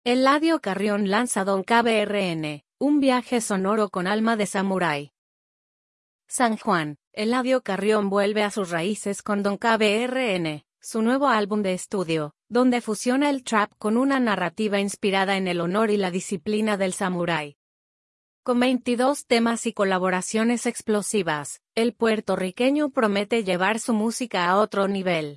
Eladio Carrión lanza Don KBRN, un viaje sonoro con alma de samurái. San Juan, Eladio Carrión vuelve a sus raíces con Don KBRN, su nuevo álbum de estudio, donde fusiona el trap con una narrativa inspirada en el honor y la disciplina del samurái. Con 22 temas y colaboraciones explosivas, el puertorriqueño promete llevar su música a otro nivel.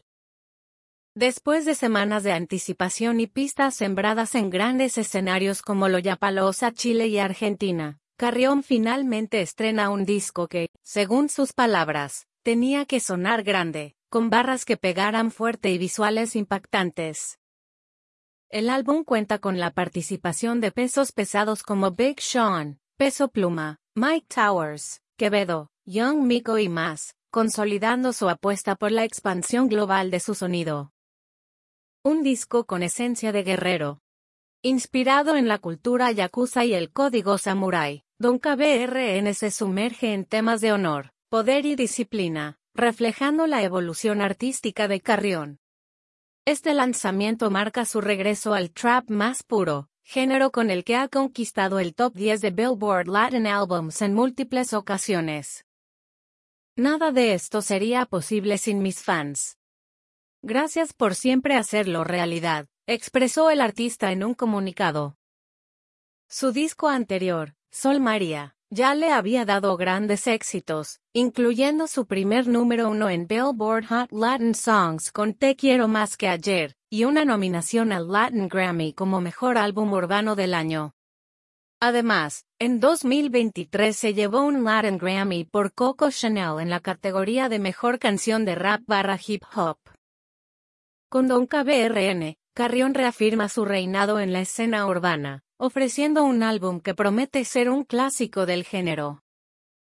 Después de semanas de anticipación y pistas sembradas en grandes escenarios como Lollapalooza, Chile y Argentina, Carrión finalmente estrena un disco que, según sus palabras, tenía que sonar grande, con barras que pegaran fuerte y visuales impactantes. El álbum cuenta con la participación de pesos pesados como Big Sean, Peso Pluma, Mike Towers, Quevedo, Young Miko y más, consolidando su apuesta por la expansión global de su sonido. Un disco con esencia de guerrero. Inspirado en la cultura yakuza y el código samurái, Don KBRN se sumerge en temas de honor, poder y disciplina, reflejando la evolución artística de Carrión. Este lanzamiento marca su regreso al trap más puro, género con el que ha conquistado el top 10 de Billboard Latin Albums en múltiples ocasiones. Nada de esto sería posible sin mis fans. Gracias por siempre hacerlo realidad, expresó el artista en un comunicado. Su disco anterior, Sol María, ya le había dado grandes éxitos, incluyendo su primer número 1 en Billboard Hot Latin Songs con Te Quiero Más que Ayer, y una nominación al Latin Grammy como Mejor Álbum Urbano del Año. Además, en 2023 se llevó un Latin Grammy por Coco Chanel en la categoría de Mejor Canción de Rap/Hip Hop. Con Don KBRN, Carrión reafirma su reinado en la escena urbana, ofreciendo un álbum que promete ser un clásico del género.